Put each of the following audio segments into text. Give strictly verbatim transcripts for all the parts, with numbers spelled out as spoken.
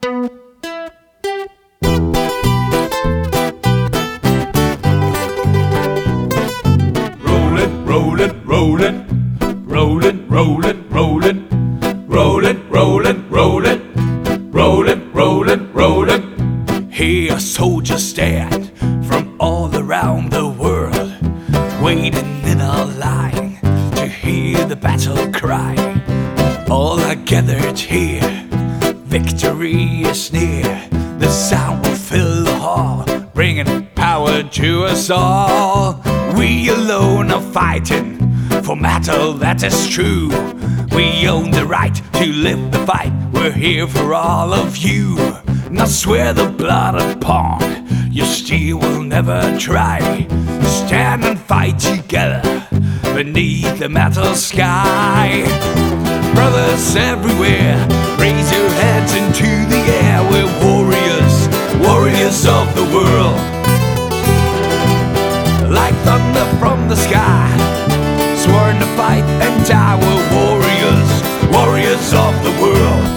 Rollin', rollin', rollin', rollin', rollin', rollin', rollin', rollin', rollin', rollin', rollin', rollin'. Here soldiers stand from all around the world, waiting in a line to hear the battle cry. All are gathered here, victory is near. The sound will fill the hall, bringing power to us all. We alone are fighting for matter that is true. We own the right to live the fight. We're here for all of you. Now swear the blood upon your steel will never try. Stand and fight together beneath the metal sky. Brothers everywhere, raise your heads into the air. We're warriors, warriors of the world. Like thunder from the sky, sworn to fight and die. We're warriors, warriors of the world.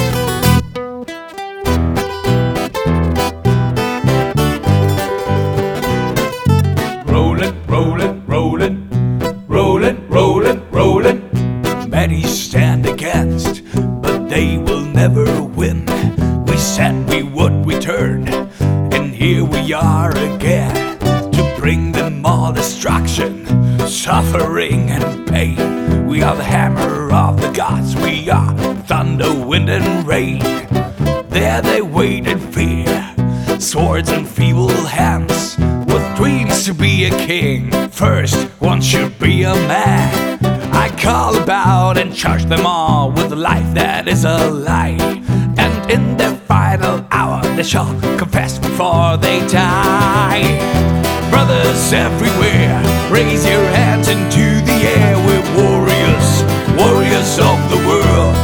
Rollin', rollin', rollin', rollin', rollin', rollin'. Many stand against, but they will never win. We said we would return, and here we are again, to bring them all destruction, suffering and pain. We are the hammer of the gods, we are thunder, wind and rain. There they wait in fear, swords and feeble hands, with dreams to be a king. First, one should be a man. I call about and charge them all with a life that is a lie. And in their final hour they shall confess before they die. Brothers everywhere, raise your hands into the air. We're warriors, warriors of the world.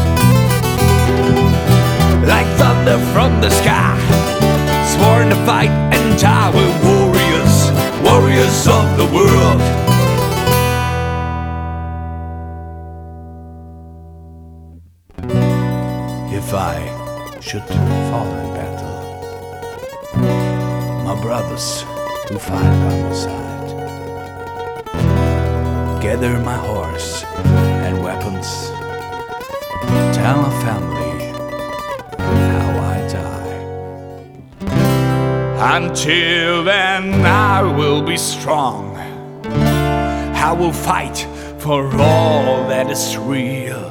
Like thunder from the sky, sworn to fight and die. We're warriors, warriors of the world. If I should fall in battle, my brothers who fight by my side, gather my horse and weapons, tell my family how I die. Until then I will be strong, I will fight for all that is real.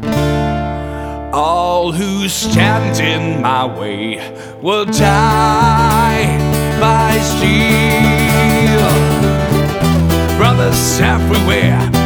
All who stand in my way will die by steel. Brothers everywhere,